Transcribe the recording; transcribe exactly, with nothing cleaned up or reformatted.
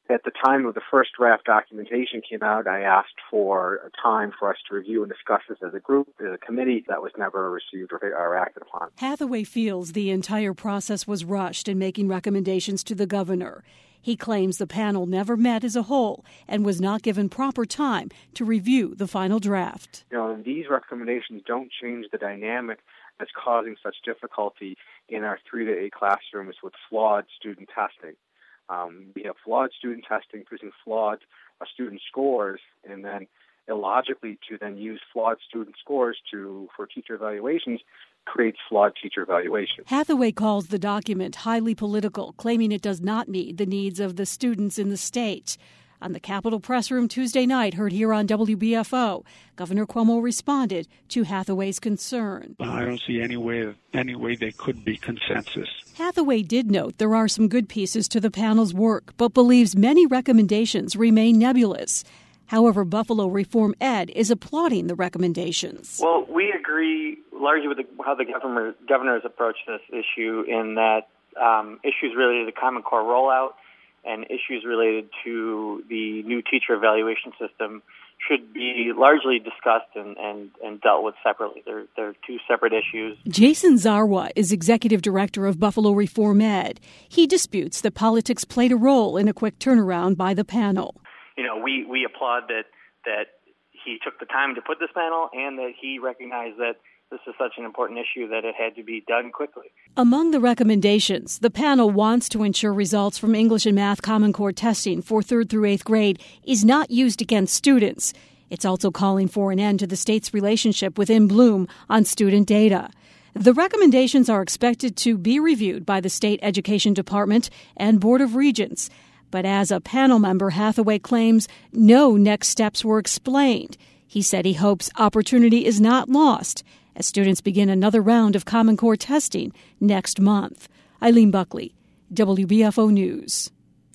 At the time of the first draft documentation came out, I asked for a time for us to review and discuss this as a group, as a committee. That was never received or, or acted upon. Hathaway feels the entire process was rushed in making recommendations to the governor. He claims the panel never met as a whole and was not given proper time to review the final draft. You know, these recommendations don't change the dynamic that's causing such difficulty in our three to eight classrooms with flawed student testing. Um, we have flawed student testing producing flawed uh, student scores, and then illogically to then use flawed student scores to for teacher evaluations creates flawed teacher evaluations. Hathaway calls the document highly political, claiming it does not meet the needs of the students in the state. On the Capitol Press Room Tuesday night, heard here on W B F O, Governor Cuomo responded to Hathaway's concern. I don't see any way, any way there could be consensus. Hathaway did note there are some good pieces to the panel's work, but believes many recommendations remain nebulous. However, Buffalo Reform Ed is applauding the recommendations. Well, we agree largely with the, how the governor, governor has approached this issue in that um, issues related to the Common Core rollout and issues related to the new teacher evaluation system should be largely discussed and, and, and dealt with separately. They're, they're two separate issues. Jason Zarwa is executive director of Buffalo Reform Ed. He disputes that politics played a role in a quick turnaround by the panel. You know, we, we applaud that that he took the time to put this panel and that he recognized that this is such an important issue that it had to be done quickly. Among the recommendations, the panel wants to ensure results from English and Math Common Core testing for third through eighth grade is not used against students. It's also calling for an end to the state's relationship with In Bloom on student data. The recommendations are expected to be reviewed by the State Education Department and Board of Regents. But as a panel member, Hathaway claims no next steps were explained. He said he hopes opportunity is not lost as students begin another round of Common Core testing next month. Eileen Buckley, W B F O News.